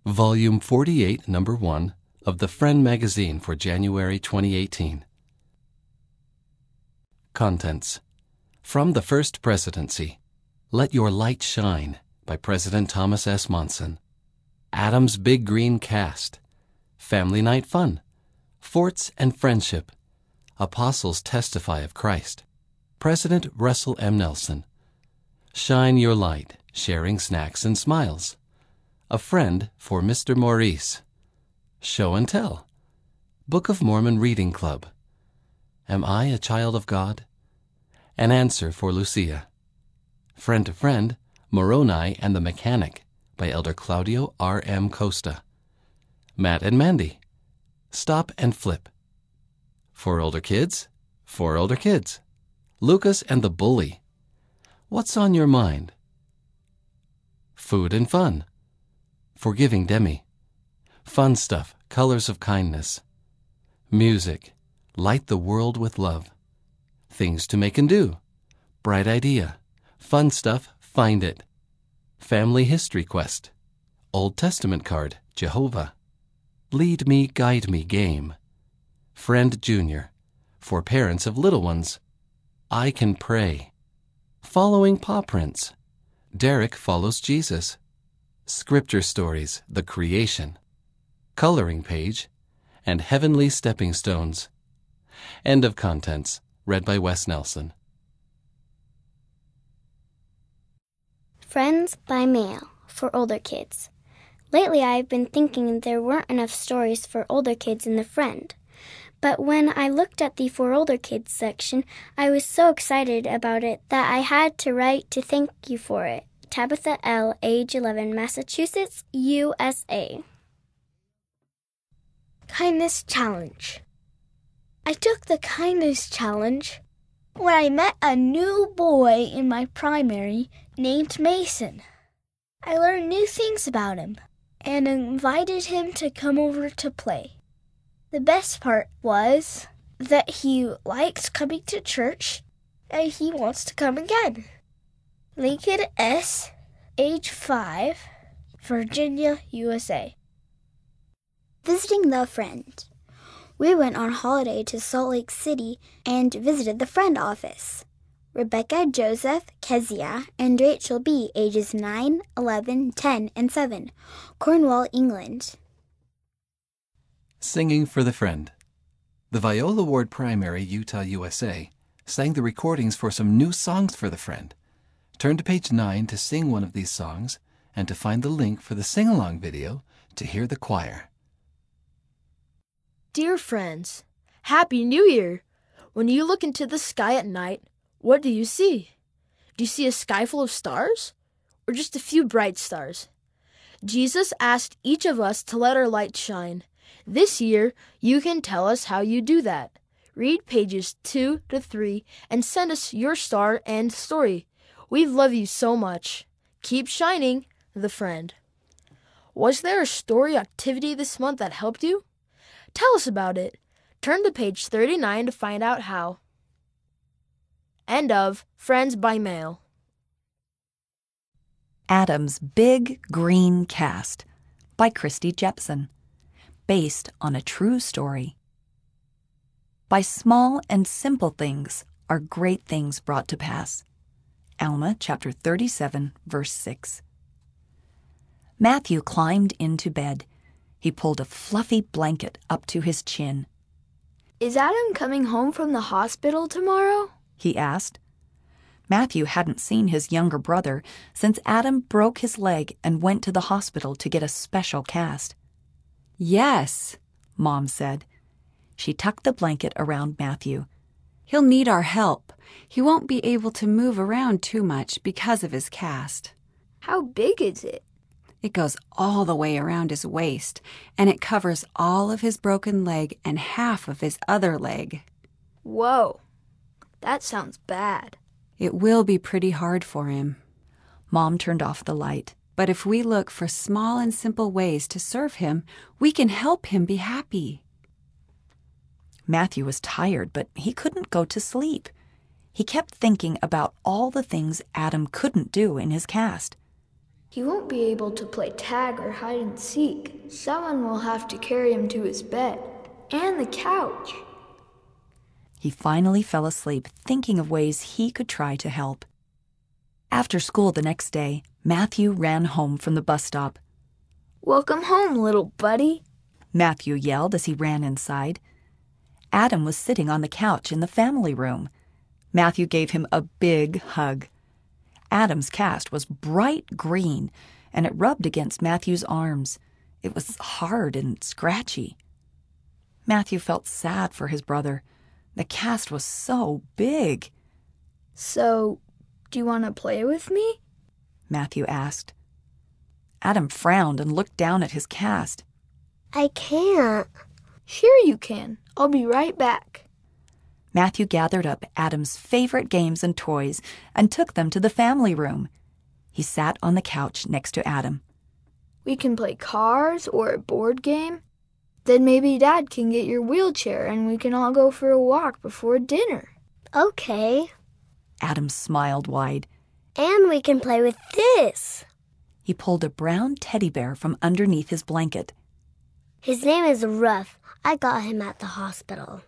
Volume 48, Number 1 of the Friend magazine for January 2018. Contents. From the First Presidency, Let Your Light Shine by President Thomas S. Monson. Adam's Big Green Cast, Family Night Fun, Forts and Friendship, Apostles Testify of Christ, President Russell M. Nelson. Shine Your Light, Sharing Snacks and Smiles, A Friend for Mr. Maurice, Show and Tell, Book of Mormon Reading Club, Am I a Child of God? An Answer for Lucia, Friend to Friend, Moroni and the Mechanic by Elder Claudio R. M. Costa, Matt and Mandy, Stop and Flip, For Older Kids, Lucas and the Bully, What's on Your Mind? Food and Fun, Forgiving Demi, Fun Stuff, Colors of Kindness, Music, Light the World with Love, Things to Make and Do, Bright Idea, Fun Stuff, Find It, Family History Quest, Old Testament Card, Jehovah, Lead Me, Guide Me Game, Friend Junior, For Parents of Little Ones, I Can Pray, Following Paw Prints, Derek Follows Jesus, Scripture Stories, The Creation, Coloring Page, and Heavenly Stepping Stones. End of contents. Read by Wes Nelson. Friends by Mail for older kids. Lately I've been thinking there weren't enough stories for older kids in the Friend. But when I looked at the For Older Kids section, I was so excited about it that I had to write to thank you for it. Tabitha L., age 11, Massachusetts, USA. Kindness Challenge. I took the Kindness Challenge when I met a new boy in my primary named Mason. I learned new things about him and invited him to come over to play. The best part was that he likes coming to church and he wants to come again. Lincoln S., age 5, Virginia, USA. Visiting the Friend. We went on holiday to Salt Lake City and visited the Friend office. Rebecca, Joseph, Kezia, and Rachel B., ages 9, 11, 10, and 7, Cornwall, England. Singing for the Friend. The Viola Ward Primary, Utah, USA, sang the recordings for some new songs for the Friend. Turn to page 9 to sing one of these songs and to find the link for the sing-along video to hear the choir. Dear friends, Happy New Year! When you look into the sky at night, what do you see? Do you see a sky full of stars? Or just a few bright stars? Jesus asked each of us to let our light shine. This year, you can tell us how you do that. Read pages 2 to 3 and send us your star and story. We love you so much. Keep shining, the Friend. Was there a story activity this month that helped you? Tell us about it. Turn to page 39 to find out how. End of Friends by Mail. Adam's Big Green Cast by Christy Jepson, based on a true story. By small and simple things are great things brought to pass. Alma chapter 37, verse 6. Matthew climbed into bed. He pulled a fluffy blanket up to his chin. Is Adam coming home from the hospital tomorrow? He asked. Matthew hadn't seen his younger brother since Adam broke his leg and went to the hospital to get a special cast. Yes, Mom said. She tucked the blanket around Matthew. He'll need our help. He won't be able to move around too much because of his cast. How big is it? It goes all the way around his waist, and it covers all of his broken leg and half of his other leg. Whoa, that sounds bad. It will be pretty hard for him. Mom turned off the light. But if we look for small and simple ways to serve him, we can help him be happy. Matthew was tired, but he couldn't go to sleep. He kept thinking about all the things Adam couldn't do in his cast. He won't be able to play tag or hide and seek. Someone will have to carry him to his bed and the couch. He finally fell asleep, thinking of ways he could try to help. After school the next day, Matthew ran home from the bus stop. "Welcome home, little buddy," Matthew yelled as he ran inside. Adam was sitting on the couch in the family room. Matthew gave him a big hug. Adam's cast was bright green, and it rubbed against Matthew's arms. It was hard and scratchy. Matthew felt sad for his brother. The cast was so big. "So, do you want to play with me?" Matthew asked. Adam frowned and looked down at his cast. I can't. "Sure you can. I'll be right back." Matthew gathered up Adam's favorite games and toys and took them to the family room. He sat on the couch next to Adam. "We can play cars or a board game. Then maybe Dad can get your wheelchair and we can all go for a walk before dinner." Okay. Adam smiled wide. And we can play with this. He pulled a brown teddy bear from underneath his blanket. His name is Ruff. I got him at the hospital.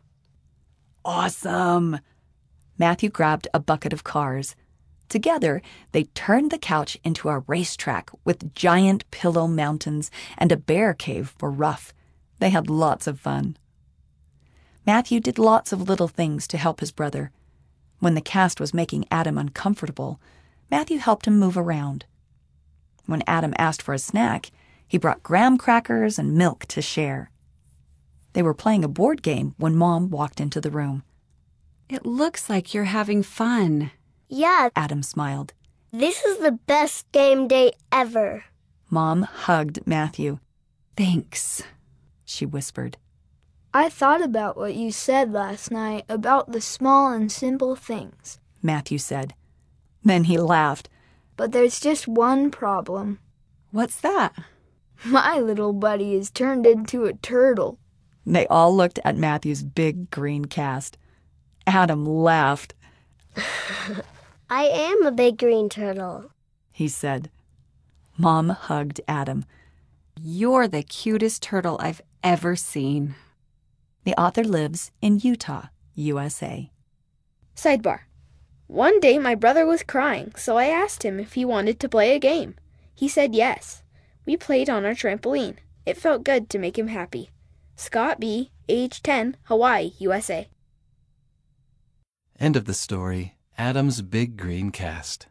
Awesome! Matthew grabbed a bucket of cars. Together, they turned the couch into a racetrack with giant pillow mountains and a bear cave for Ruff. They had lots of fun. Matthew did lots of little things to help his brother. When the cast was making Adam uncomfortable, Matthew helped him move around. When Adam asked for a snack, he brought graham crackers and milk to share. They were playing a board game when Mom walked into the room. It looks like you're having fun. Yeah, Adam smiled. this is the best game day ever. Mom hugged Matthew. Thanks. She whispered. "I thought about what you said last night about the small and simple things. Matthew said. Then he laughed. But there's just one problem. What's that? My little buddy is turned into a turtle." They all looked at Matthew's big green cast. Adam laughed. I am a big green turtle. He said. Mom hugged Adam. You're the cutest turtle I've ever seen. The author lives in Utah, USA. Sidebar. One day my brother was crying, so I asked him if he wanted to play a game. He said yes. We played on our trampoline. It felt good to make him happy. Scott B., age 10, Hawaii, USA. End of the story. Adam's Big Green Cast.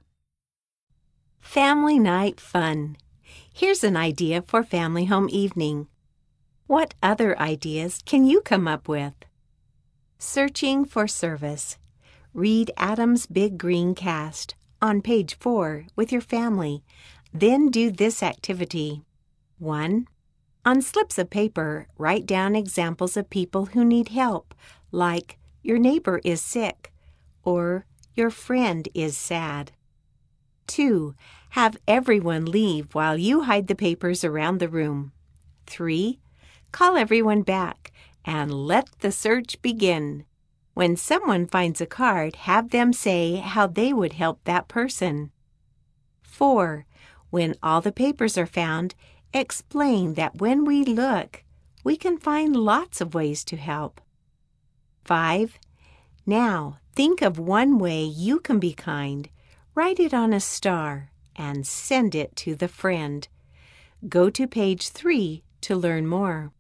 Family night fun. Here's an idea for family home evening. What other ideas can you come up with? Searching for service. Read Adam's Big Green Cast on page 4 with your family. Then do this activity. 1. On slips of paper, write down examples of people who need help, like your neighbor is sick or your friend is sad. 2. Have everyone leave while you hide the papers around the room. 3. Call everyone back and let the search begin. When someone finds a card, have them say how they would help that person. 4. When all the papers are found, explain that when we look, we can find lots of ways to help. 5. Now, think of one way you can be kind. Write it on a star and send it to the friend. Go to page 3 to learn more.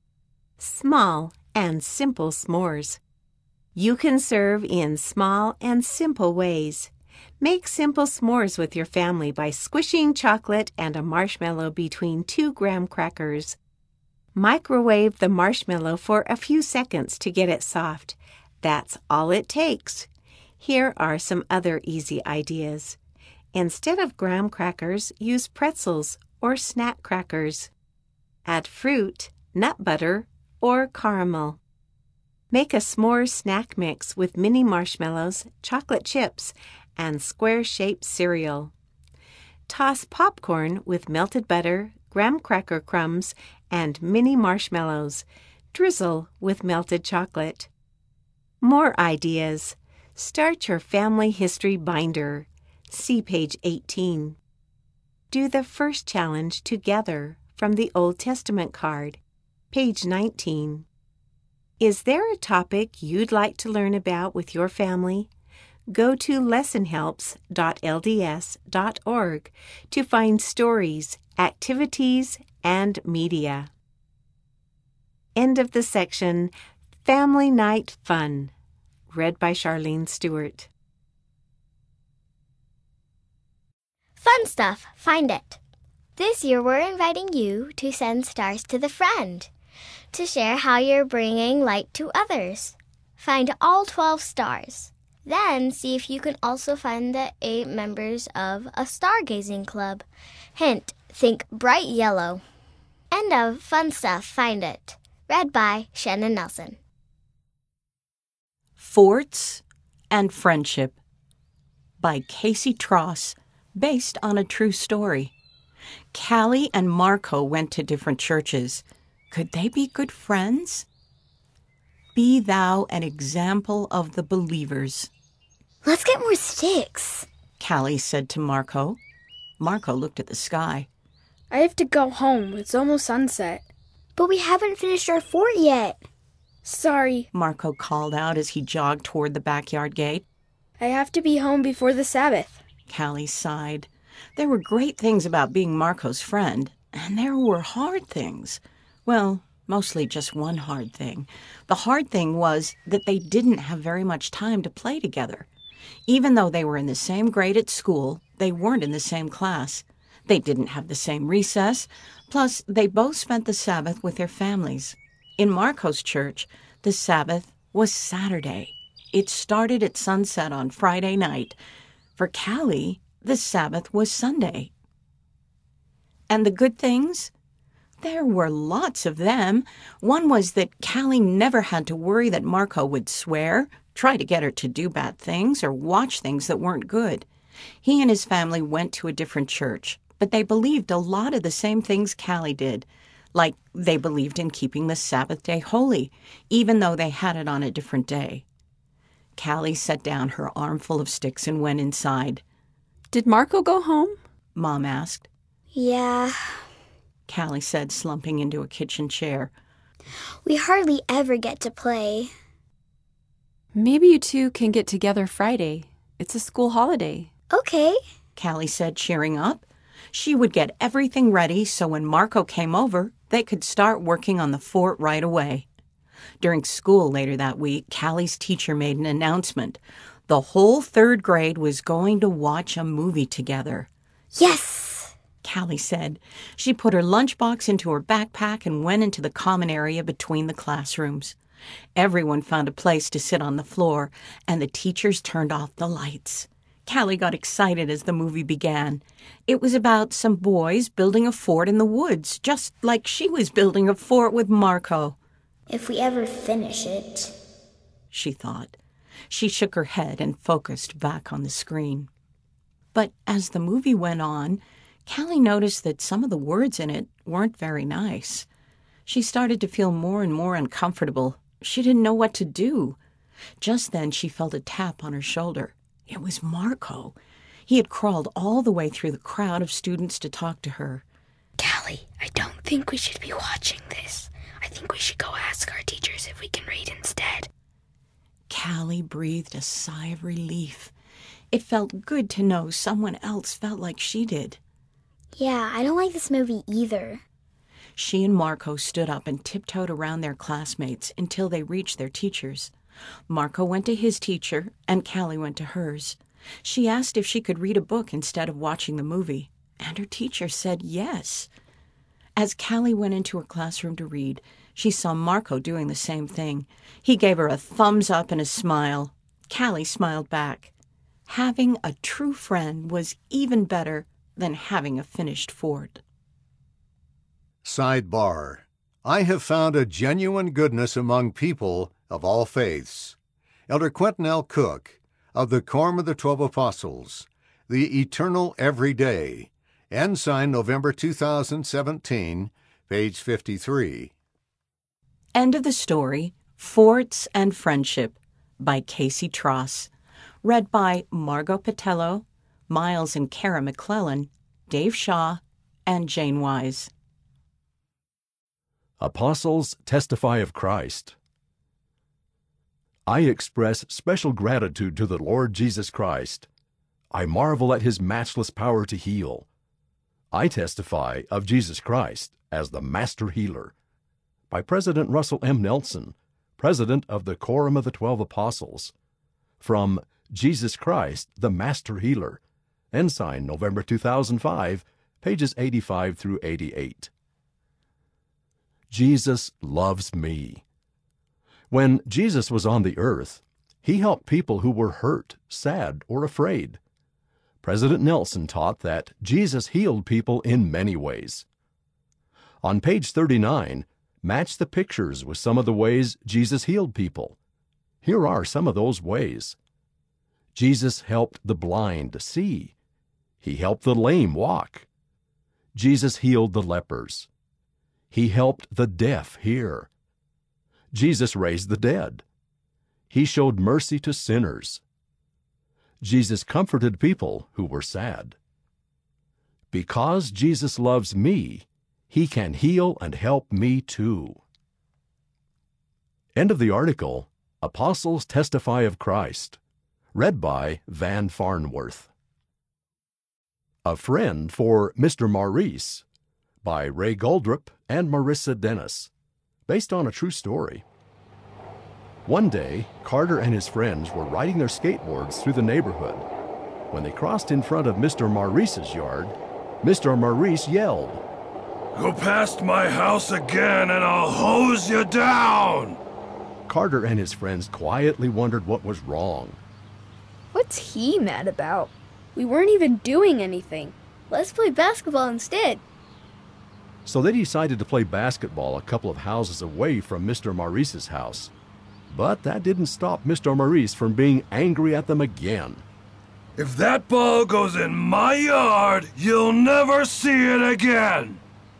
Small and simple s'mores. You can serve in small and simple ways. Make simple s'mores with your family by squishing chocolate and a marshmallow between 2 graham crackers. Microwave the marshmallow for a few seconds to get it soft. That's all it takes. Here are some other easy ideas. Instead of graham crackers, use pretzels or snack crackers. Add fruit, nut butter, or caramel. Make a s'mores snack mix with mini marshmallows, chocolate chips, and square-shaped cereal. Toss popcorn with melted butter, graham cracker crumbs, and mini marshmallows. Drizzle with melted chocolate. More ideas. Start your family history binder. See page 18. Do the first challenge together from the Old Testament card, page 19. Is there a topic you'd like to learn about with your family? Go to lessonhelps.lds.org to find stories, activities, and media. End of the section, Family Night Fun, read by Charlene Stewart. Fun stuff, find it. This year we're inviting you to send stars to the friend to share how you're bringing light to others. Find all 12 stars. Then see if you can also find the 8 members of a stargazing club. Hint, think bright yellow. End of Fun Stuff, Find It. Read by Shannon Nelson. Forts and Friendship by Casey Tross, based on a true story. Callie and Marco went to different churches. Could they be good friends? Be thou an example of the believers. Let's get more sticks, Callie said to Marco. Marco looked at the sky. I have to go home. It's almost sunset. but we haven't finished our fort yet. Sorry, Marco called out as he jogged toward the backyard gate. I have to be home before the Sabbath. Callie sighed. There were great things about being Marco's friend, and there were hard things. Well, mostly just one hard thing. The hard thing was that they didn't have very much time to play together. Even though they were in the same grade at school, they weren't in the same class. They didn't have the same recess. Plus, they both spent the Sabbath with their families. In Marco's church, the Sabbath was Saturday. It started at sunset on Friday night. For Callie, the Sabbath was Sunday. And the good things? There were lots of them. One was that Callie never had to worry that Marco would swear, try to get her to do bad things, or watch things that weren't good. He and his family went to a different church, but they believed a lot of the same things Callie did. Like they believed in keeping the Sabbath day holy, even though they had it on a different day. Callie set down her armful of sticks and went inside. Did Marco go home? Mom asked. Yeah, Callie said, slumping into a kitchen chair. we hardly ever get to play. Maybe you two can get together Friday. It's a school holiday. Okay. Callie said, cheering up. She would get everything ready so when Marco came over, they could start working on the fort right away. During school later that week, Callie's teacher made an announcement. The whole third grade was going to watch a movie together. Yes! Callie said. She put her lunchbox into her backpack and went into the common area between the classrooms. Everyone found a place to sit on the floor, and the teachers turned off the lights. Callie got excited as the movie began. It was about some boys building a fort in the woods, just like she was building a fort with Marco. If we ever finish it. She thought. She shook her head and focused back on the screen. But as the movie went on, Callie noticed that some of the words in it weren't very nice. She started to feel more and more uncomfortable. She didn't know what to do. Just then she felt a tap on her shoulder. It was Marco. He had crawled all the way through the crowd of students to talk to her. Callie, I don't think we should be watching this. I think we should go ask our teachers if we can read instead. Callie breathed a sigh of relief. It felt good to know someone else felt like she did. Yeah, I don't like this movie either. She and Marco stood up and tiptoed around their classmates until they reached their teachers. Marco went to his teacher, and Callie went to hers. She asked if she could read a book instead of watching the movie, and her teacher said yes. As Callie went into her classroom to read, she saw Marco doing the same thing. He gave her a thumbs up and a smile. Callie smiled back. Having a true friend was even better than having a finished fort. Sidebar. I have found a genuine goodness among people of all faiths. Elder Quentin L. Cook, of the Quorum of the 12 Apostles, The Eternal Everyday, Ensign, November 2017, page 53. End of the story, Forts and Friendship, by Casey Tross. Read by Margot Patello, Miles and Kara McClellan, Dave Shaw, and Jane Wise. Apostles testify of Christ. I express special gratitude to the Lord Jesus Christ. I marvel at his matchless power to heal. I testify of Jesus Christ as the Master Healer. By President Russell M. Nelson, President of the Quorum of the 12 Apostles. From Jesus Christ, the Master Healer. Ensign, November 2005, pages 85 through 88. Jesus loves me. When Jesus was on the earth, he helped people who were hurt, sad, or afraid. President Nelson taught that Jesus healed people in many ways. On page 39, match the pictures with some of the ways Jesus healed people. Here are some of those ways. Jesus helped the blind see. He helped the lame walk. Jesus healed the lepers. He helped the deaf hear. Jesus raised the dead. He showed mercy to sinners. Jesus comforted people who were sad. Because Jesus loves me, he can heal and help me too. End of the article, Apostles Testify of Christ, read by Van Farnworth. A Friend for Mr. Maurice, by Ray Goldrup and Marissa Dennis, based on a true story. One day, Carter and his friends were riding their skateboards through the neighborhood. When they crossed in front of Mr. Maurice's yard, Mr. Maurice yelled, "Go past my house again and I'll hose you down!" Carter and his friends quietly wondered what was wrong. What's he mad about? We weren't even doing anything. Let's play basketball instead. So they decided to play basketball a couple of houses away from Mr. Maurice's house. But that didn't stop Mr. Maurice from being angry at them again. "If that ball goes in my yard, you'll never see it again!"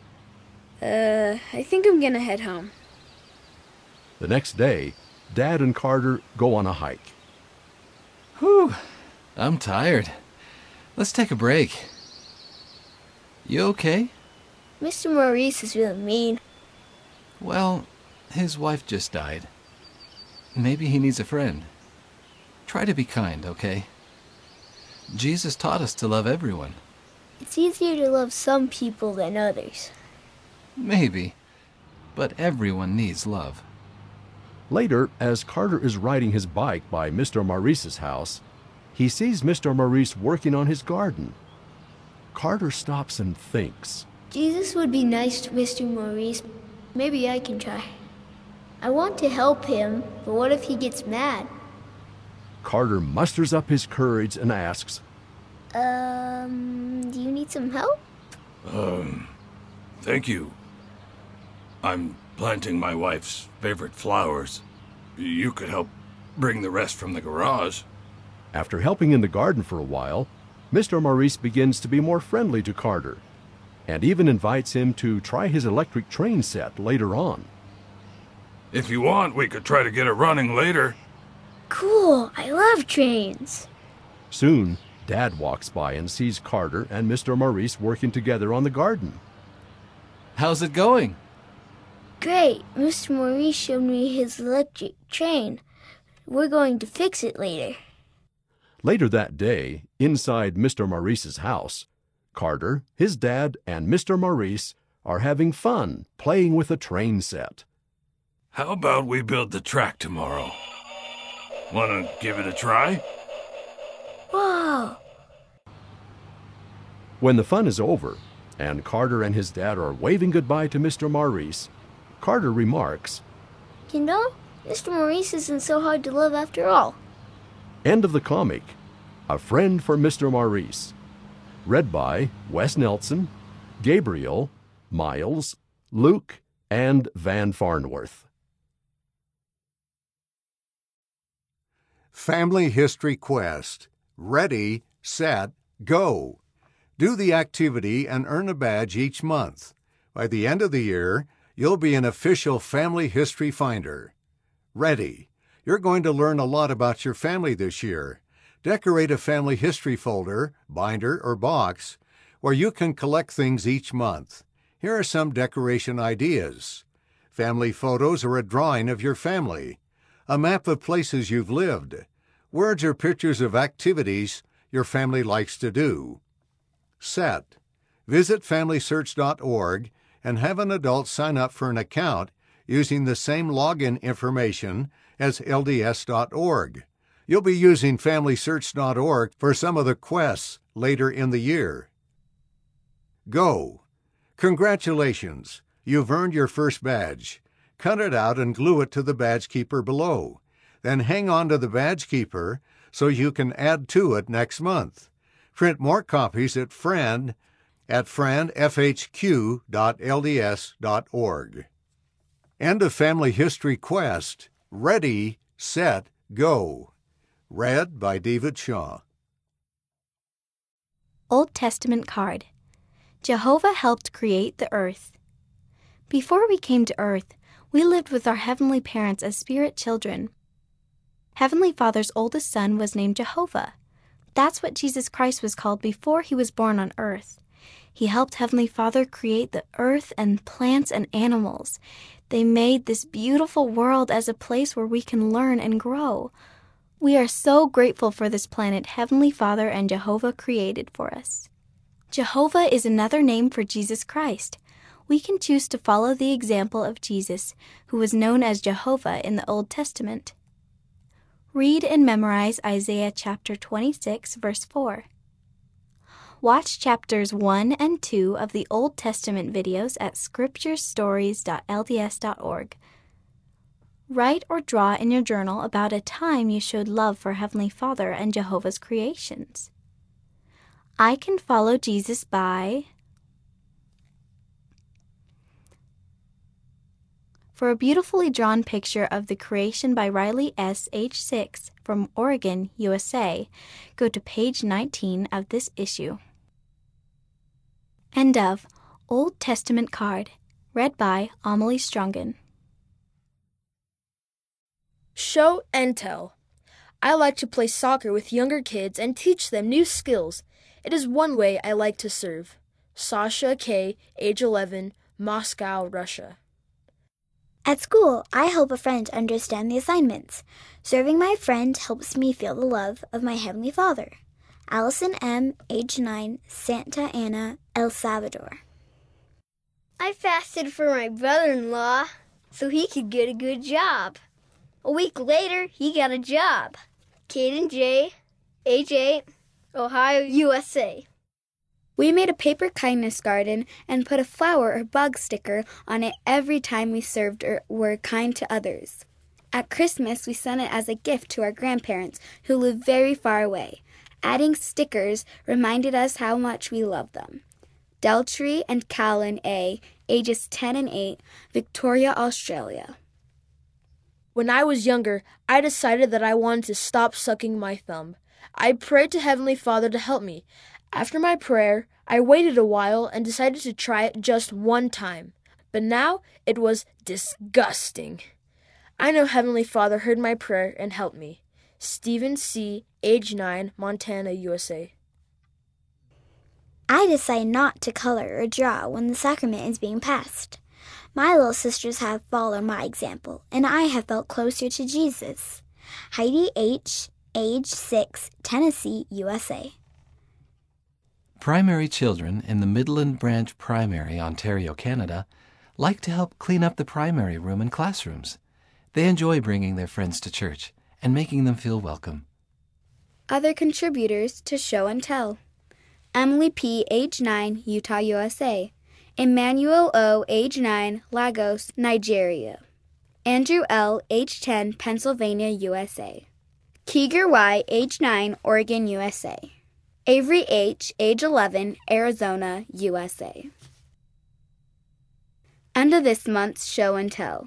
I think I'm gonna head home. The next day, Dad and Carter go on a hike. Whew, I'm tired. Let's take a break. You okay? Mr. Maurice is really mean. Well, his wife just died. Maybe he needs a friend. Try to be kind, okay? Jesus taught us to love everyone. It's easier to love some people than others. Maybe, but everyone needs love. Later, as Carter is riding his bike by Mr. Maurice's house, he sees Mr. Maurice working on his garden. Carter stops and thinks, Jesus would be nice to Mr. Maurice. Maybe I can try. I want to help him, but what if he gets mad? Carter musters up his courage and asks, Do you need some help? Thank you. I'm planting my wife's favorite flowers. You could help bring the rest from the garage. After helping in the garden for a while, Mr. Maurice begins to be more friendly to Carter, and even invites him to try his electric train set later on. If you want, we could try to get it running later. Cool, I love trains. Soon, Dad walks by and sees Carter and Mr. Maurice working together on the garden. How's it going? Great, Mr. Maurice showed me his electric train. We're going to fix it later. Later that day, inside Mr. Maurice's house, Carter, his dad, and Mr. Maurice are having fun playing with a train set. How about we build the track tomorrow? Wanna give it a try? Whoa! When the fun is over, and Carter and his dad are waving goodbye to Mr. Maurice, Carter remarks, You know, Mr. Maurice isn't so hard to love after all. End of the comic, A Friend for Mr. Maurice. Read by Wes Nelson, Gabriel, Miles, Luke, and Van Farnworth. Family History Quest. Ready, set, go. Do the activity and earn a badge each month. By the end of the year, you'll be an official family history finder. Ready. You're going to learn a lot about your family this year. Decorate a family history folder, binder, or box where you can collect things each month. Here are some decoration ideas. Family photos or a drawing of your family. A map of places you've lived. Words or pictures of activities your family likes to do. Set. Visit FamilySearch.org and have an adult sign up for an account using the same login information as LDS.org. You'll be using FamilySearch.org for some of the quests later in the year. Go. Congratulations! You've earned your first badge. Cut it out and glue it to the badge keeper below. Then hang on to the badge keeper so you can add to it next month. Print more copies at friend@friendfhq.lds.org. End of Family History Quest. Ready, Set, Go. Read by David Shaw. Old Testament card. Jehovah helped create the earth. Before we came to earth, we lived with our heavenly parents as spirit children. Heavenly Father's oldest son was named Jehovah. That's what Jesus Christ was called before he was born on earth. He helped Heavenly Father create the earth and plants and animals. They made this beautiful world as a place where we can learn and grow. We are so grateful for this planet Heavenly Father and Jehovah created for us. Jehovah is another name for Jesus Christ. We can choose to follow the example of Jesus, who was known as Jehovah in the Old Testament. Read and memorize Isaiah chapter 26, verse 4. Watch chapters 1 and 2 of the Old Testament videos at scripturestories.lds.org. Write or draw in your journal about a time you showed love for Heavenly Father and Jehovah's creations. I can follow Jesus by... For a beautifully drawn picture of the creation by Riley S., age 6, from Oregon, USA, go to page 19 of this issue. End of Old Testament Card, read by Amelie Strongen. Show and tell. I like to play soccer with younger kids and teach them new skills. It is one way I like to serve. Sasha K., age 11, Moscow, Russia. At school, I help a friend understand the assignments. Serving my friend helps me feel the love of my Heavenly Father. Allison M., age 9, Santa Ana, El Salvador. I fasted for my brother-in-law so he could get a good job. A week later, he got a job. Caden J., age 8, Ohio, USA. We made a paper kindness garden and put a flower or bug sticker on it every time we served or were kind to others. At Christmas, we sent it as a gift to our grandparents who live very far away. Adding stickers reminded us how much we love them. Deltree and Callan A., ages 10 and 8, Victoria, Australia. When I was younger, I decided that I wanted to stop sucking my thumb. I prayed to Heavenly Father to help me. After my prayer, I waited a while and decided to try it just one time. But now it was disgusting. I know Heavenly Father heard my prayer and helped me. Stephen C., age 9, Montana, USA. I decide not to color or draw when the sacrament is being passed. My little sisters have followed my example, and I have felt closer to Jesus. Heidi H., age 6, Tennessee, USA. Primary children in the Midland Branch Primary, Ontario, Canada, like to help clean up the primary room and classrooms. They enjoy bringing their friends to church and making them feel welcome. Other contributors to Show and Tell. Emily P., age 9, Utah, USA. Emmanuel O., age 9, Lagos, Nigeria. Andrew L., age 10, Pennsylvania, USA. Keeger Y., age 9, Oregon, USA. Avery H., age 11, Arizona, USA. End of this month's Show and Tell.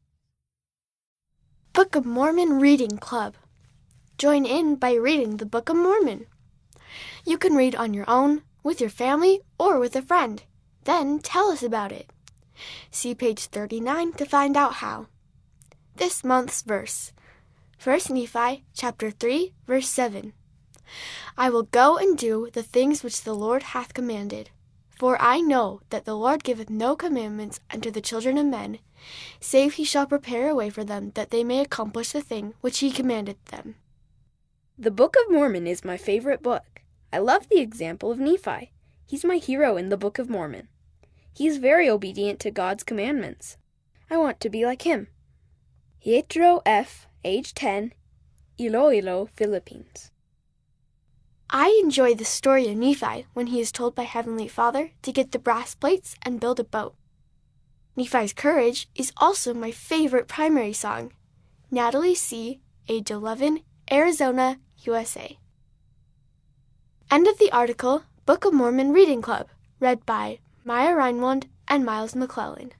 Book of Mormon Reading Club. Join in by reading the Book of Mormon. You can read on your own, with your family, or with a friend. Then tell us about it. See page 39 to find out how. This month's verse. 1 Nephi chapter 3, verse 7. I will go and do the things which the Lord hath commanded. For I know that the Lord giveth no commandments unto the children of men, save he shall prepare a way for them, that they may accomplish the thing which he commanded them. The Book of Mormon is my favorite book. I love the example of Nephi. He's my hero in the Book of Mormon. He's very obedient to God's commandments. I want to be like him. Yetro F., age 10, Iloilo, Philippines. I enjoy the story of Nephi when he is told by Heavenly Father to get the brass plates and build a boat. Nephi's Courage is also my favorite primary song. Natalie C., age 11, Arizona, USA. End of the article, Book of Mormon Reading Club, read by Maya Reinwand and Miles McClellan.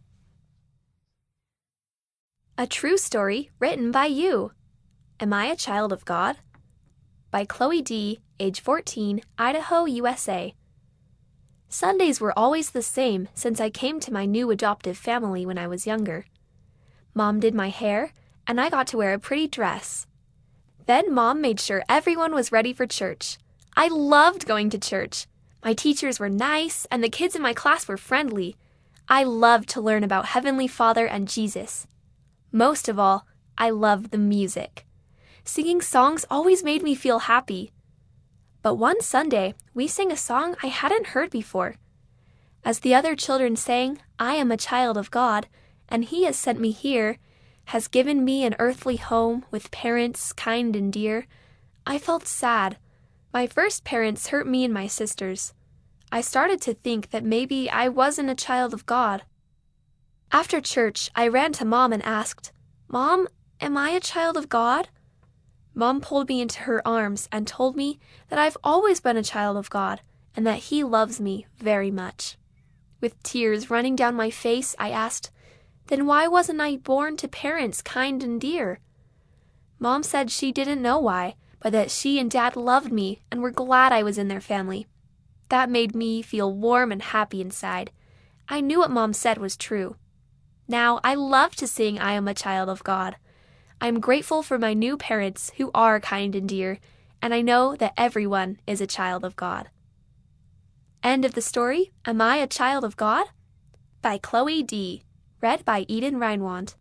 A True Story Written by You. Am I a Child of God? By Chloe D., age 14, Idaho, USA. Sundays were always the same since I came to my new adoptive family when I was younger. Mom did my hair, and I got to wear a pretty dress. Then Mom made sure everyone was ready for church. I loved going to church. My teachers were nice, and the kids in my class were friendly. I loved to learn about Heavenly Father and Jesus. Most of all, I loved the music. Singing songs always made me feel happy. But one Sunday, we sang a song I hadn't heard before. As the other children sang, I am a child of God, and He has sent me here, has given me an earthly home with parents kind and dear, I felt sad. My first parents hurt me and my sisters. I started to think that maybe I wasn't a child of God. After church, I ran to Mom and asked, Mom, am I a child of God? Mom pulled me into her arms and told me that I've always been a child of God and that He loves me very much. With tears running down my face, I asked, then why wasn't I born to parents kind and dear? Mom said she didn't know why, but that she and Dad loved me and were glad I was in their family. That made me feel warm and happy inside. I knew what Mom said was true. Now I love to sing I Am a Child of God. I'm grateful for my new parents who are kind and dear, and I know that everyone is a child of God. End of the story, Am I a Child of God? By Chloe D., read by Eden Reinwand.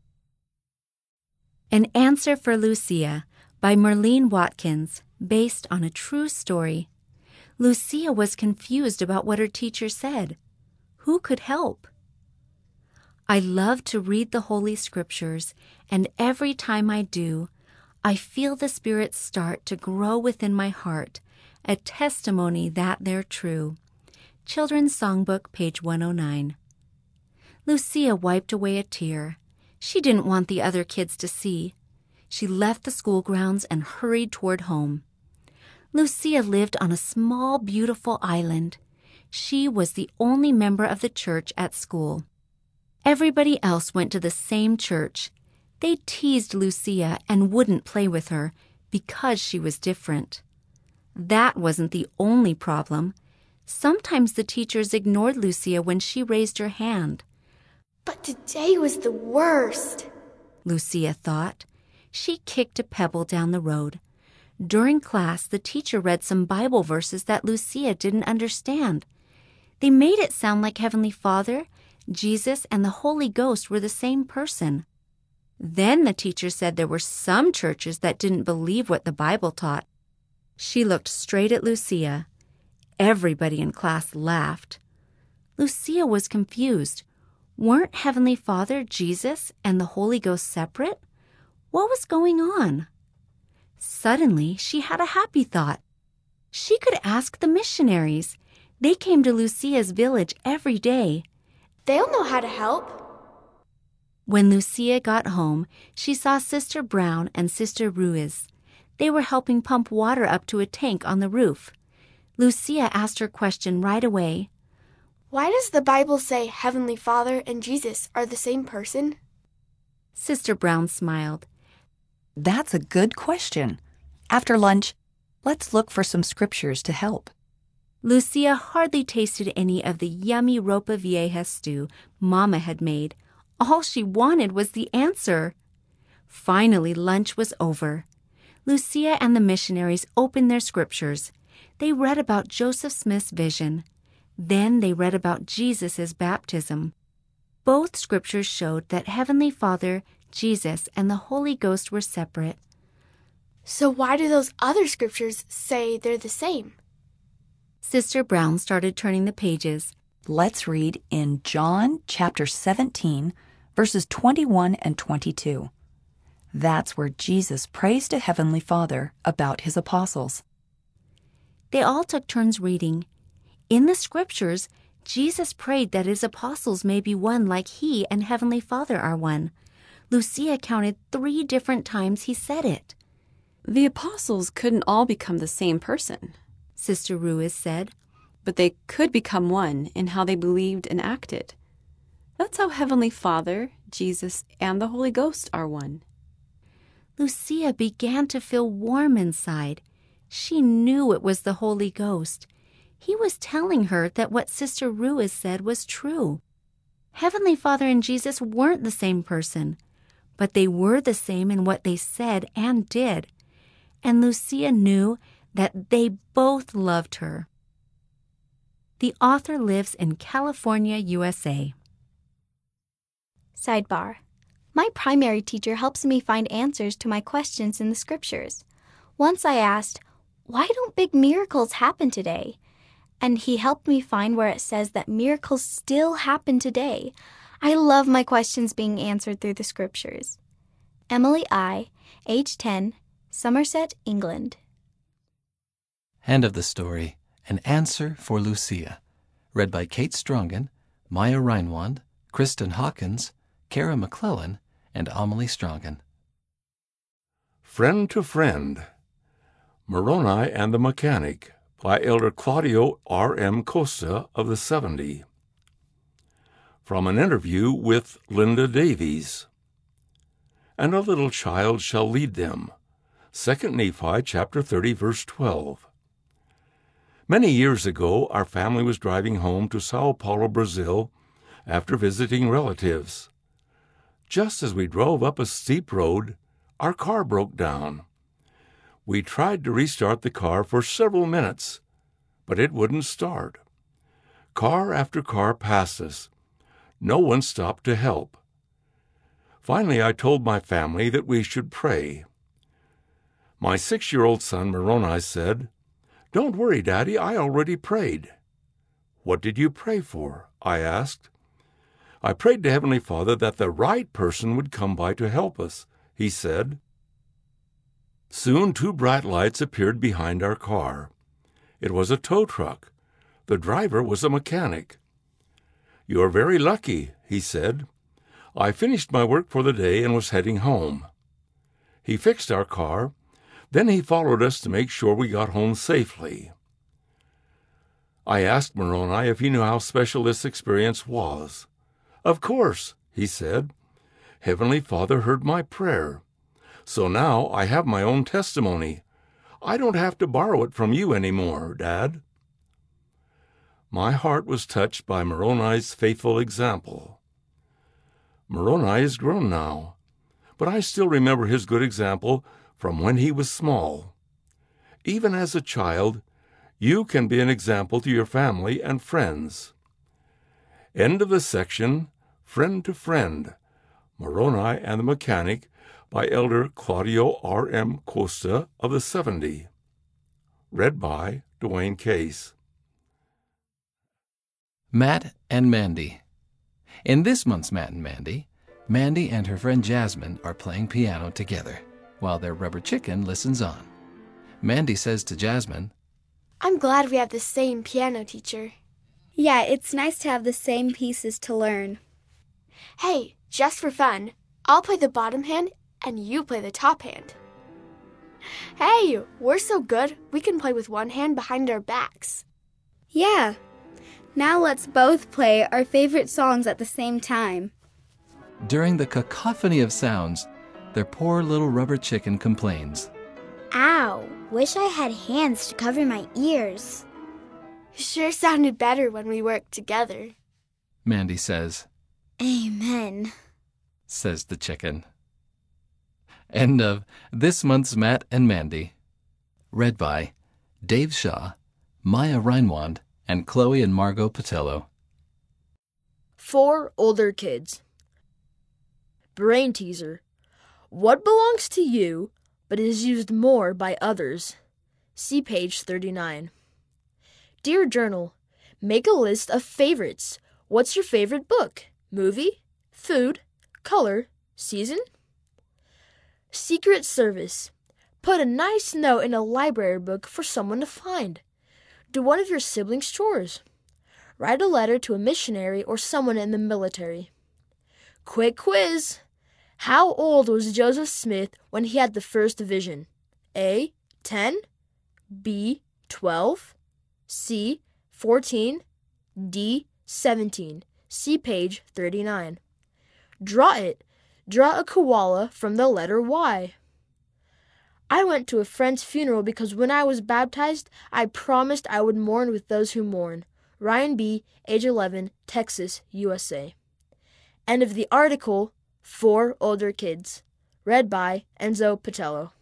An Answer for Lucia by Merlene Watkins, based on a true story. Lucia was confused about what her teacher said. Who could help? I love to read the Holy Scriptures, and every time I do, I feel the Spirit start to grow within my heart, a testimony that they're true. Children's Songbook, page 109. Lucia wiped away a tear. She didn't want the other kids to see. She left the school grounds and hurried toward home. Lucia lived on a small, beautiful island. She was the only member of the church at school. Everybody else went to the same church. They teased Lucia and wouldn't play with her because she was different. That wasn't the only problem. Sometimes the teachers ignored Lucia when she raised her hand. But today was the worst, Lucia thought. She kicked a pebble down the road. During class, the teacher read some Bible verses that Lucia didn't understand. They made it sound like Heavenly Father, Jesus, and the Holy Ghost were the same person. Then the teacher said there were some churches that didn't believe what the Bible taught. She looked straight at Lucia. Everybody in class laughed. Lucia was confused. Weren't Heavenly Father, Jesus, and the Holy Ghost separate? What was going on? Suddenly, she had a happy thought. She could ask the missionaries. They came to Lucia's village every day. They'll know how to help. When Lucia got home, she saw Sister Brown and Sister Ruiz. They were helping pump water up to a tank on the roof. Lucia asked her question right away. Why does the Bible say Heavenly Father and Jesus are the same person? Sister Brown smiled. That's a good question. After lunch, let's look for some scriptures to help. Lucia hardly tasted any of the yummy ropa vieja stew Mama had made. All she wanted was the answer. Finally, lunch was over. Lucia and the missionaries opened their scriptures. They read about Joseph Smith's vision. Then they read about Jesus' baptism. Both scriptures showed that Heavenly Father, Jesus, and the Holy Ghost were separate. So why do those other scriptures say they're the same? Sister Brown started turning the pages. Let's read in John chapter 17, verses 21 and 22. That's where Jesus prays to Heavenly Father about his apostles. They all took turns reading. In the scriptures, Jesus prayed that his apostles may be one like he and Heavenly Father are one. Lucia counted 3 different times he said it. The apostles couldn't all become the same person, Sister Ruiz said. But they could become one in how they believed and acted. That's how Heavenly Father, Jesus, and the Holy Ghost are one. Lucia began to feel warm inside. She knew it was the Holy Ghost. He was telling her that what Sister Ruiz said was true. Heavenly Father and Jesus weren't the same person, but they were the same in what they said and did. And Lucia knew that they both loved her. The author lives in California, USA. Sidebar. My primary teacher helps me find answers to my questions in the scriptures. Once I asked, "Why don't big miracles happen today?" And he helped me find where it says that miracles still happen today. I love my questions being answered through the scriptures. Emily I., age 10, Somerset, England. End of the story, An Answer for Lucia, read by Kate Strongen, Maya Reinwand, Kristen Hawkins, Kara McClellan, and Amelie Strongen. Friend to Friend, Moroni and the Mechanic, by Elder Claudio R.M. Costa of the 70. From an interview with Linda Davies. And a little child shall lead them. 2 Nephi chapter 30, verse 12. Many years ago, our family was driving home to Sao Paulo, Brazil, after visiting relatives. Just as we drove up a steep road, our car broke down. We tried to restart the car for several minutes, but it wouldn't start. Car after car passed us. No one stopped to help. Finally, I told my family that we should pray. My 6-year-old son Moroni said, "Don't worry, Daddy, I already prayed." "What did you pray for?" I asked. "I prayed to Heavenly Father that the right person would come by to help us," he said. Soon 2 bright lights appeared behind our car. It was a tow truck. The driver was a mechanic. "You're very lucky," he said. "I finished my work for the day and was heading home." He fixed our car. Then he followed us to make sure we got home safely. I asked Moroni if he knew how special this experience was. "Of course," he said. "Heavenly Father heard my prayer. So now I have my own testimony. I don't have to borrow it from you anymore, Dad." My heart was touched by Moroni's faithful example. Moroni is grown now, but I still remember his good example from when he was small. Even as a child, you can be an example to your family and friends. End of the section, Friend to Friend, Moroni and the Mechanic, by Elder Claudio R.M. Costa of the 70. Read by Dwayne Case. Matt and Mandy. In this month's Matt and Mandy, Mandy and her friend Jasmine are playing piano together, while their rubber chicken listens on. Mandy says to Jasmine, "I'm glad we have the same piano teacher." Yeah, it's nice to have the same pieces to learn. Hey, just for fun, I'll play the bottom hand and you play the top hand. Hey, we're so good, we can play with one hand behind our backs. Yeah. Now let's both play our favorite songs at the same time. During the cacophony of sounds, their poor little rubber chicken complains. Ow, wish I had hands to cover my ears. Sure sounded better when we worked together. Mandy says. Amen, Says the chicken. End of this month's Matt and Mandy. Read by Dave Shaw, Maya Reinwand, and Chloe and Margot Patello. For older kids. Brain teaser. What belongs to you but is used more by others? See page 39. Dear Journal, make a list of favorites. What's your favorite book? Movie? Food? Color? Season? Secret Service. Put a nice note in a library book for someone to find. Do one of your siblings' chores. Write a letter to a missionary or someone in the military. Quick quiz. How old was Joseph Smith when he had the first vision? A. 10, B. 12, C. 14, D. 17. See page 39. Draw it. Draw a koala from the letter Y. I went to a friend's funeral because when I was baptized, I promised I would mourn with those who mourn. Ryan B., age 11, Texas, USA. End of the article, For Older Kids. Read by Enzo Patello.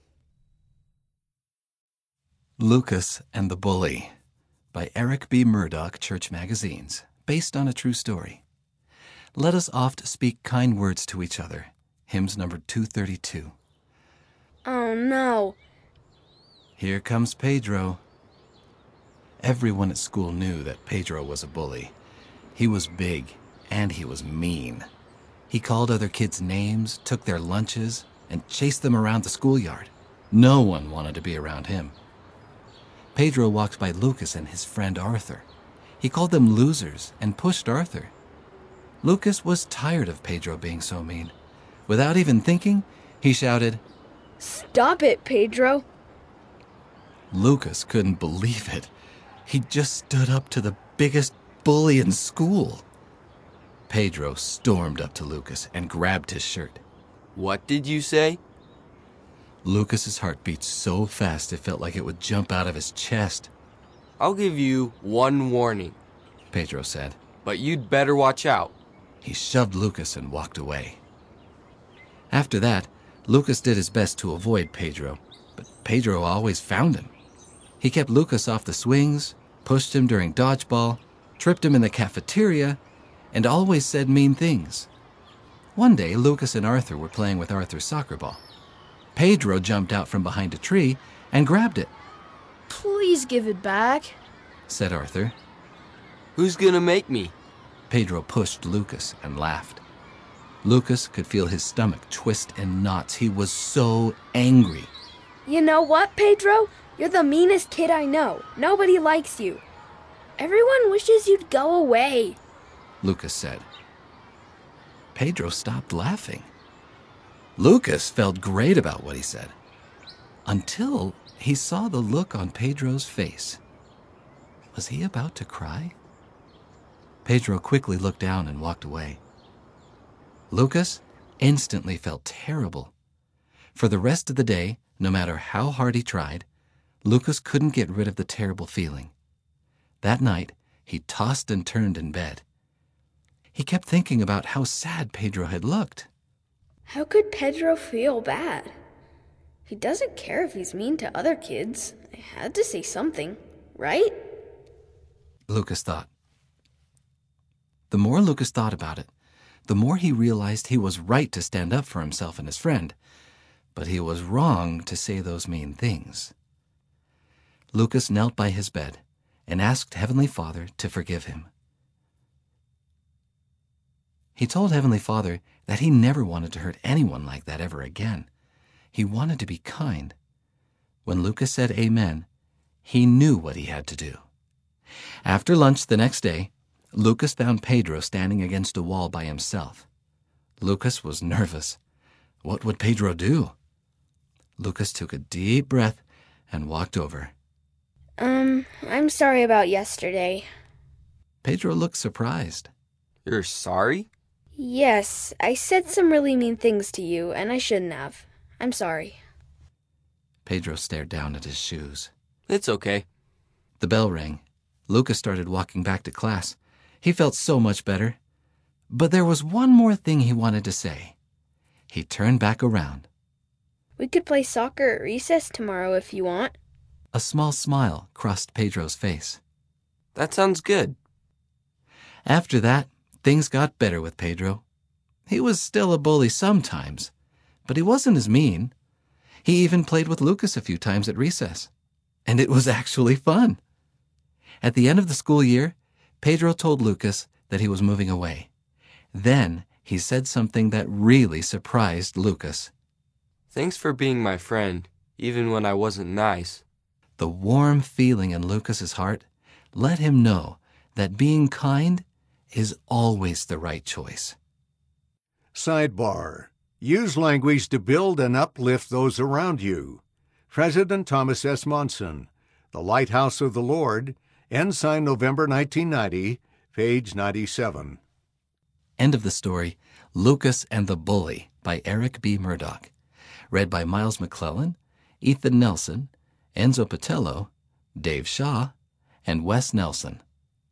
Lucas and the Bully by Eric B. Murdoch, Church Magazines, based on a true story. Let us oft speak kind words to each other. Hymns number 232. Oh, no. Here comes Pedro. Everyone at school knew that Pedro was a bully. He was big, and he was mean. He called other kids names, took their lunches, and chased them around the schoolyard. No one wanted to be around him. Pedro walked by Lucas and his friend Arthur. He called them losers and pushed Arthur. Lucas was tired of Pedro being so mean. Without even thinking, he shouted, "Stop it, Pedro!" Lucas couldn't believe it. He just stood up to the biggest bully in school. Pedro stormed up to Lucas and grabbed his shirt. "What did you say?" Lucas's heart beat so fast it felt like it would jump out of his chest. "I'll give you one warning," Pedro said. "but you'd better watch out." He shoved Lucas and walked away. After that, Lucas did his best to avoid Pedro, but Pedro always found him. He kept Lucas off the swings, pushed him during dodgeball, tripped him in the cafeteria, and always said mean things. One day, Lucas and Arthur were playing with Arthur's soccer ball. Pedro jumped out from behind a tree and grabbed it. "Please give it back," said Arthur. "Who's gonna make me?" Pedro pushed Lucas and laughed. Lucas could feel his stomach twist in knots. He was so angry. You know what, Pedro? You're the meanest kid I know. Nobody likes you. Everyone wishes you'd go away, Lucas said. Pedro stopped laughing. Lucas felt great about what he said, until he saw the look on Pedro's face. Was he about to cry? Pedro quickly looked down and walked away. Lucas instantly felt terrible. For the rest of the day, no matter how hard he tried, Lucas couldn't get rid of the terrible feeling. That night, he tossed and turned in bed. He kept thinking about how sad Pedro had looked. How could Pedro feel bad? He doesn't care if he's mean to other kids. I had to say something, right? Lucas thought. The more Lucas thought about it, the more he realized he was right to stand up for himself and his friend, but he was wrong to say those mean things. Lucas knelt by his bed and asked Heavenly Father to forgive him. He told Heavenly Father that he never wanted to hurt anyone like that ever again. He wanted to be kind. When Lucas said amen, he knew what he had to do. After lunch the next day, Lucas found Pedro standing against a wall by himself. Lucas was nervous. What would Pedro do? Lucas took a deep breath and walked over. I'm sorry about yesterday. Pedro looked surprised. You're sorry? Yes, I said some really mean things to you, and I shouldn't have. I'm sorry. Pedro stared down at his shoes. It's okay. The bell rang. Lucas started walking back to class. He felt so much better. But there was one more thing he wanted to say. He turned back around. We could play soccer at recess tomorrow if you want. A small smile crossed Pedro's face. That sounds good. After that, things got better with Pedro. He was still a bully sometimes, but he wasn't as mean. He even played with Lucas a few times at recess, and it was actually fun. At the end of the school year, Pedro told Lucas that he was moving away. Then he said something that really surprised Lucas. Thanks for being my friend, even when I wasn't nice. The warm feeling in Lucas's heart let him know that being kind is always the right choice. Sidebar: use language to build and uplift those around you. President Thomas S. Monson, The Lighthouse of the Lord, Ensign, November 1990, page 97. End of the story, Lucas and the Bully by Eric B. Murdoch. Read by Miles McClellan, Ethan Nelson, Enzo Patello, Dave Shaw, and Wes Nelson.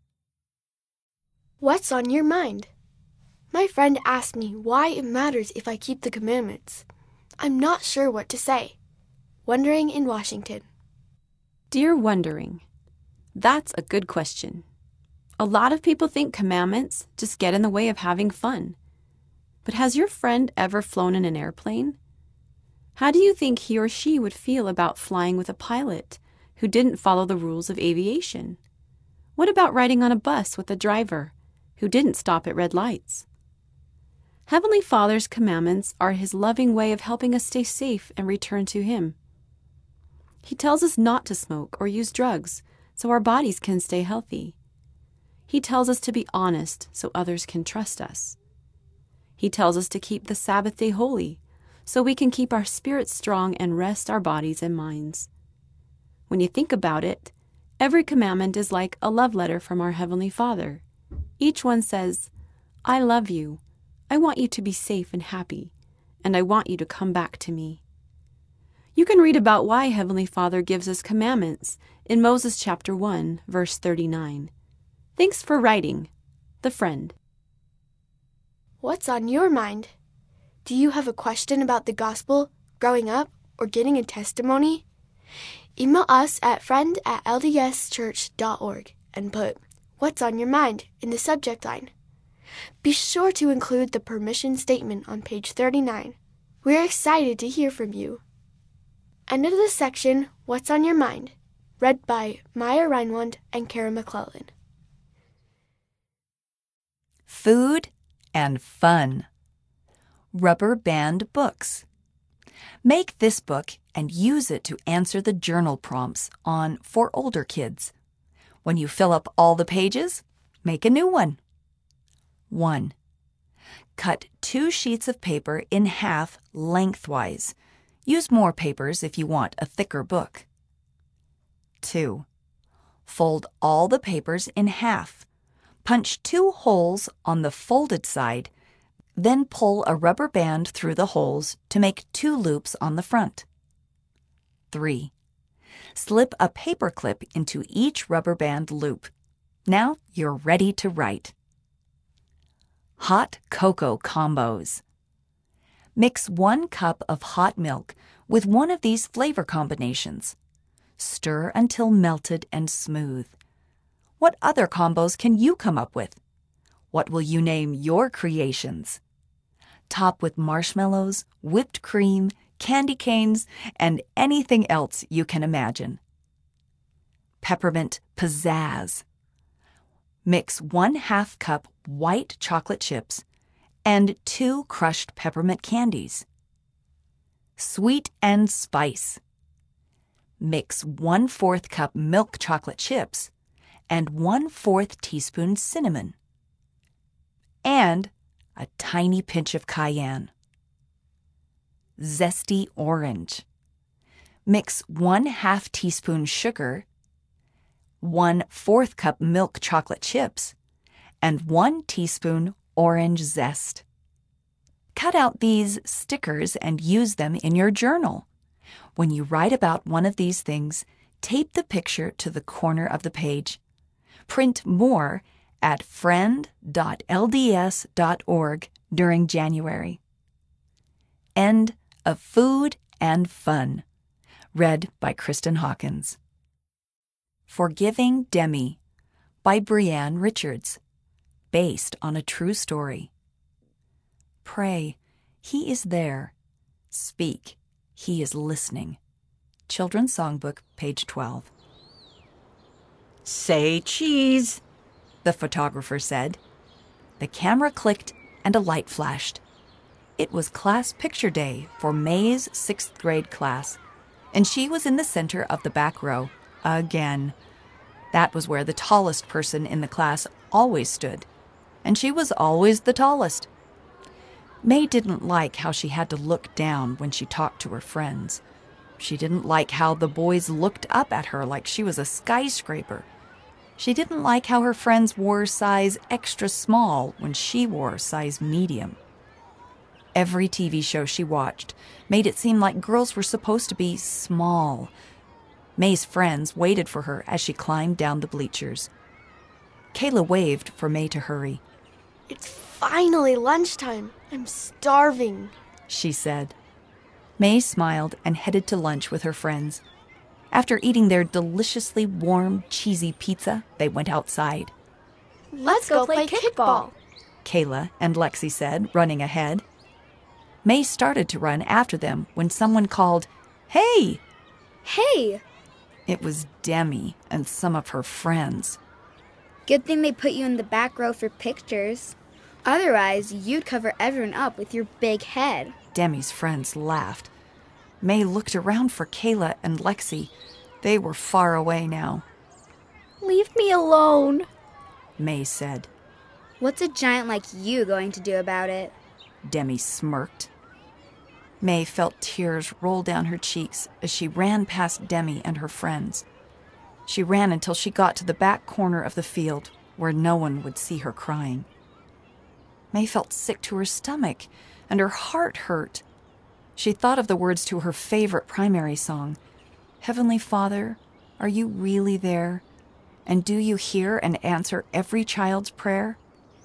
What's on your mind? My friend asked me why it matters if I keep the commandments. I'm not sure what to say. Wondering in Washington. Dear Wondering, that's a good question. A lot of people think commandments just get in the way of having fun. But has your friend ever flown in an airplane? How do you think he or she would feel about flying with a pilot who didn't follow the rules of aviation? What about riding on a bus with a driver who didn't stop at red lights? Heavenly Father's commandments are His loving way of helping us stay safe and return to Him. He tells us not to smoke or use drugs so our bodies can stay healthy. He tells us to be honest so others can trust us. He tells us to keep the Sabbath day holy so we can keep our spirits strong and rest our bodies and minds. When you think about it, every commandment is like a love letter from our Heavenly Father. Each one says, I love you. I want you to be safe and happy, and I want you to come back to me. You can read about why Heavenly Father gives us commandments in Moses chapter 1, verse 39. Thanks for writing, The Friend. What's on your mind? Do you have a question about the gospel, growing up, or getting a testimony? Email us at friend@ldschurch.org and put What's on your mind in the subject line. Be sure to include the permission statement on page 39. We're excited to hear from you. End of the section, What's on Your Mind? Read by Maya Reinwand and Kara McClellan. Food and fun. Rubber band books. Make this book and use it to answer the journal prompts on For Older Kids. When you fill up all the pages, make a new one. 1. Cut 2 sheets of paper in half lengthwise. Use more papers if you want a thicker book. 2. Fold all the papers in half. Punch 2 holes on the folded side, then pull a rubber band through the holes to make 2 loops on the front. 3. Slip a paper clip into each rubber band loop. Now you're ready to write. Hot cocoa combos. Mix 1 cup of hot milk with one of these flavor combinations. Stir until melted and smooth. What other combos can you come up with? What will you name your creations? Top with marshmallows, whipped cream, candy canes, and anything else you can imagine. Peppermint pizzazz. Mix 1/2 cup white chocolate chips and 2 crushed peppermint candies. Sweet and spice. Mix 1/4 cup milk chocolate chips and 1/4 teaspoon cinnamon. And a tiny pinch of cayenne. Zesty orange. Mix 1/2 teaspoon sugar, 1/4 cup milk chocolate chips, and 1 teaspoon orange zest. Cut out these stickers and use them in your journal. When you write about one of these things, tape the picture to the corner of the page. Print more at friend.lds.org during January. End of Food and Fun. Read by Kristen Hawkins. Forgiving Demi by Brianne Richards. Based on a true story. Pray, he is there. Speak, he is listening. Children's Songbook, page 12. Say cheese, the photographer said. The camera clicked and a light flashed. It was class picture day for May's 6th grade class, and she was in the center of the back row, again. That was where the tallest person in the class always stood, and she was always the tallest. May didn't like how she had to look down when she talked to her friends. She didn't like how the boys looked up at her like she was a skyscraper. She didn't like how her friends wore size extra small when she wore size medium. Every TV show she watched made it seem like girls were supposed to be small. May's friends waited for her as she climbed down the bleachers. Kayla waved for May to hurry. It's finally lunchtime. I'm starving, she said. May smiled and headed to lunch with her friends. After eating their deliciously warm, cheesy pizza, they went outside. Let's go play kickball, Kayla and Lexi said, running ahead. May started to run after them when someone called, "Hey!" Hey! It was Demi and some of her friends. Good thing they put you in the back row for pictures. Otherwise, you'd cover everyone up with your big head. Demi's friends laughed. May looked around for Kayla and Lexi. They were far away now. Leave me alone, May said. What's a giant like you going to do about it? Demi smirked. May felt tears roll down her cheeks as she ran past Demi and her friends. She ran until she got to the back corner of the field where no one would see her crying. May felt sick to her stomach and her heart hurt. She thought of the words to her favorite primary song, "Heavenly Father, are you really there? And do you hear and answer every child's prayer?"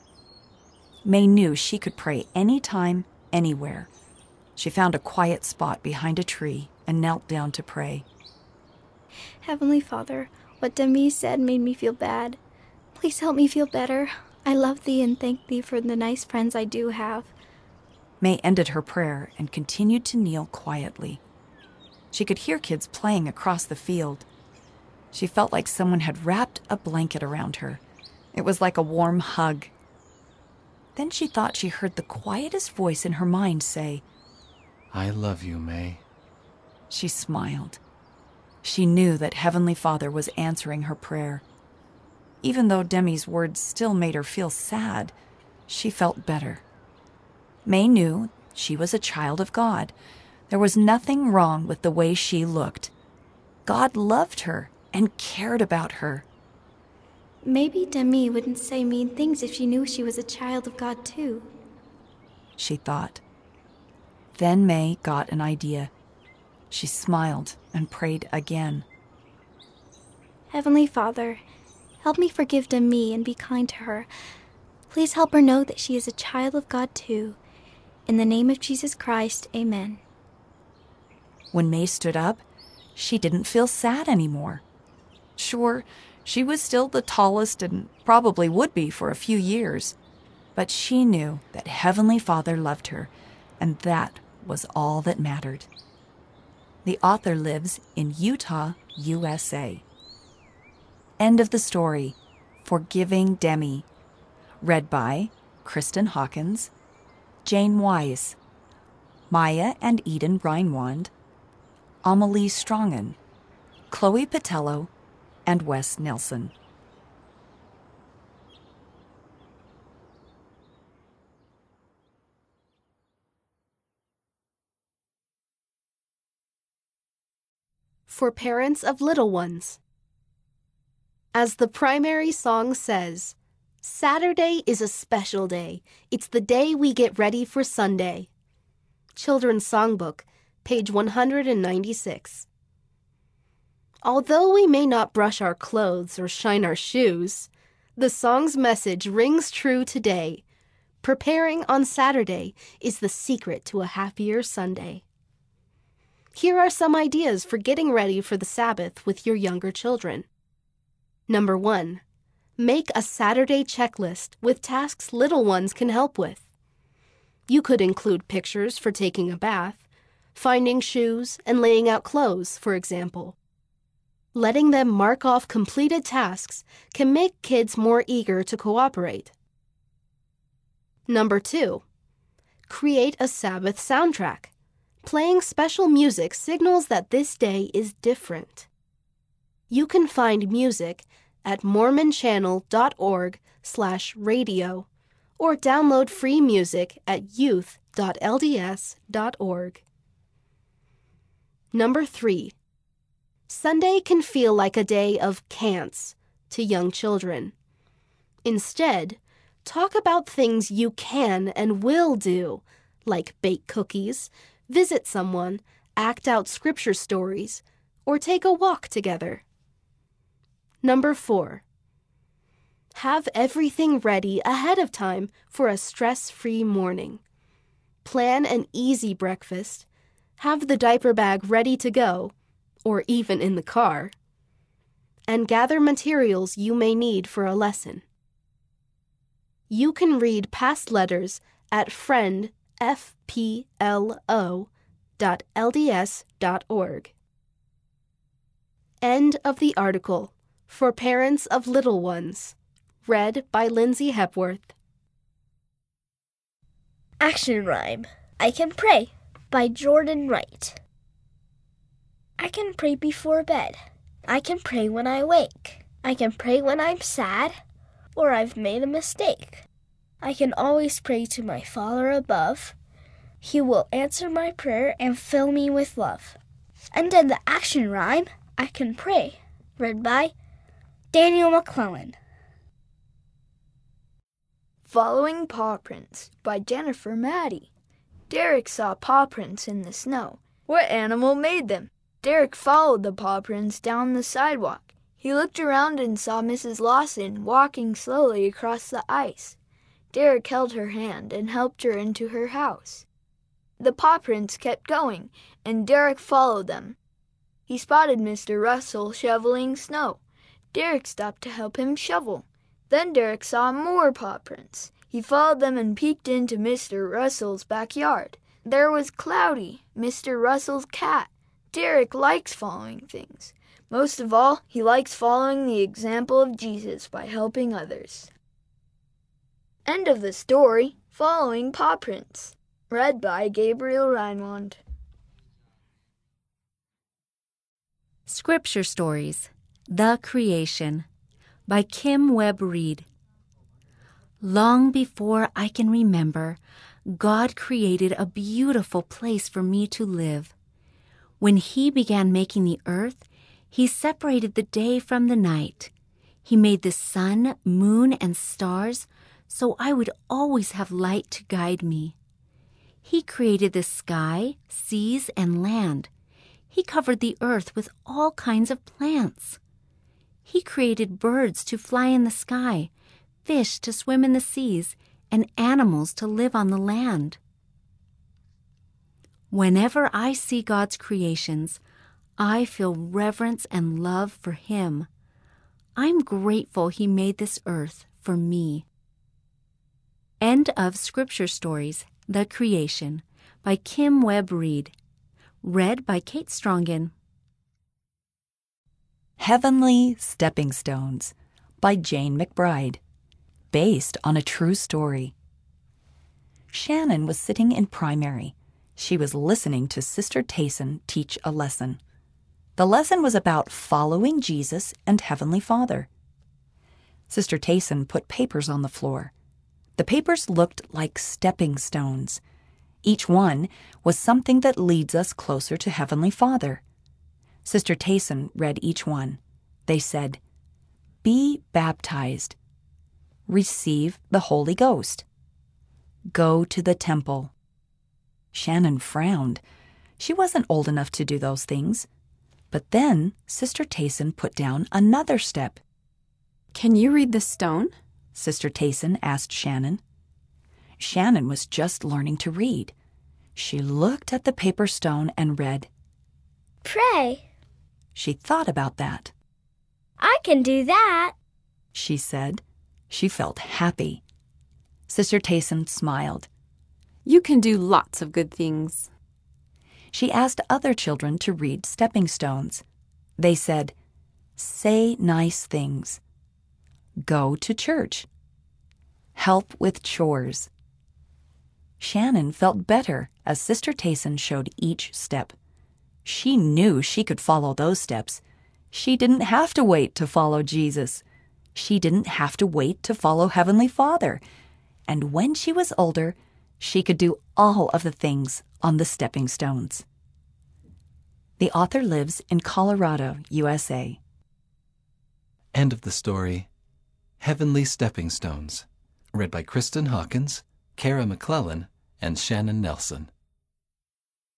May knew she could pray anytime, anywhere. She found a quiet spot behind a tree and knelt down to pray. Heavenly Father, what Demi said made me feel bad. Please help me feel better. I love thee and thank thee for the nice friends I do have. May ended her prayer and continued to kneel quietly. She could hear kids playing across the field. She felt like someone had wrapped a blanket around her. It was like a warm hug. Then she thought she heard the quietest voice in her mind say, "I love you, May." She smiled. She knew that Heavenly Father was answering her prayer. Even though Demi's words still made her feel sad, she felt better. May knew she was a child of God. There was nothing wrong with the way she looked. God loved her and cared about her. Maybe Demi wouldn't say mean things if she knew she was a child of God too, she thought. Then May got an idea. She smiled and prayed again. Heavenly Father, help me forgive Demi and be kind to her. Please help her know that she is a child of God too. In the name of Jesus Christ, amen. When May stood up, she didn't feel sad anymore. Sure, she was still the tallest and probably would be for a few years, but she knew that Heavenly Father loved her, and that was all that mattered. The author lives in Utah, USA. End of the story. Forgiving Demi. Read by Kristen Hawkins, Jane Wise, Maya and Eden Reinwand, Amelie Strongen, Chloe Patello, and Wes Nelson. For parents of little ones. As the primary song says, Saturday is a special day. It's the day we get ready for Sunday. Children's Songbook, page 196. Although we may not brush our clothes or shine our shoes, the song's message rings true today. Preparing on Saturday is the secret to a happier Sunday. Here are some ideas for getting ready for the Sabbath with your younger children. Number 1. Make a Saturday checklist with tasks little ones can help with. You could include pictures for taking a bath, finding shoes, and laying out clothes, for example. Letting them mark off completed tasks can make kids more eager to cooperate. Number 2. Create a Sabbath soundtrack. Playing special music signals that this day is different. You can find music at mormonchannel.org/radio or download free music at youth.lds.org. Number 3. Sunday can feel like a day of can'ts to young children. Instead, talk about things you can and will do, like bake cookies, visit someone, act out scripture stories, or take a walk together. Number 4. Have everything ready ahead of time for a stress-free morning. Plan an easy breakfast, have the diaper bag ready to go, or even in the car, and gather materials you may need for a lesson. You can read past letters at friendfplo.lds.org. End of the article for parents of little ones. Read by Lindsay Hepworth. Action Rhyme. I Can Pray by Jordan Wright. I can pray before bed. I can pray when I wake. I can pray when I'm sad or I've made a mistake. I can always pray to my Father above. He will answer my prayer and fill me with love. And then the action rhyme, I Can Pray, read by Daniel McClellan. Following Paw Prints by Jennifer Maddie. Derek saw paw prints in the snow. What animal made them? Derek followed the paw prints down the sidewalk. He looked around and saw Mrs. Lawson walking slowly across the ice. Derek held her hand and helped her into her house. The paw prints kept going, and Derek followed them. He spotted Mr. Russell shoveling snow. Derek stopped to help him shovel. Then Derek saw more paw prints. He followed them and peeked into Mr. Russell's backyard. There was Cloudy, Mr. Russell's cat. Derek likes following things. Most of all, he likes following the example of Jesus by helping others. End of the story, Following Paw Prints, read by Gabriel Reinwand. Scripture Stories, The Creation, by Kim Webb Reed. Long before I can remember, God created a beautiful place for me to live. When He began making the earth, He separated the day from the night. He made the sun, moon, and stars so I would always have light to guide me. He created the sky, seas, and land. He covered the earth with all kinds of plants. He created birds to fly in the sky, fish to swim in the seas, and animals to live on the land. Whenever I see God's creations, I feel reverence and love for Him. I'm grateful He made this earth for me. End of Scripture Stories, The Creation, by Kim Webb Reed. Read by Kate Strongen. Heavenly Stepping Stones, by Jane McBride. Based on a true story. Shannon was sitting in primary. She was listening to Sister Tayson teach a lesson. The lesson was about following Jesus and Heavenly Father. Sister Tayson put papers on the floor. The papers looked like stepping stones. Each one was something that leads us closer to Heavenly Father. Sister Tayson read each one. They said, "Be baptized. Receive the Holy Ghost. Go to the temple." Shannon frowned. She wasn't old enough to do those things. But then Sister Tayson put down another step. "Can you read the stone?" Sister Tayson asked Shannon. Shannon was just learning to read. She looked at the paper stone and read, Pray. She thought about that. I can do that, she said. She felt happy. Sister Tayson smiled. You can do lots of good things. She asked other children to read stepping stones. They said, say nice things. Go to church. Help with chores. Shannon felt better as Sister Tayson showed each step. She knew she could follow those steps. She didn't have to wait to follow Jesus. She didn't have to wait to follow Heavenly Father. And when she was older, she could do all of the things on the stepping stones. The author lives in Colorado, USA. End of the story. Heavenly Stepping Stones, read by Kristen Hawkins, Kara McClellan, and Shannon Nelson.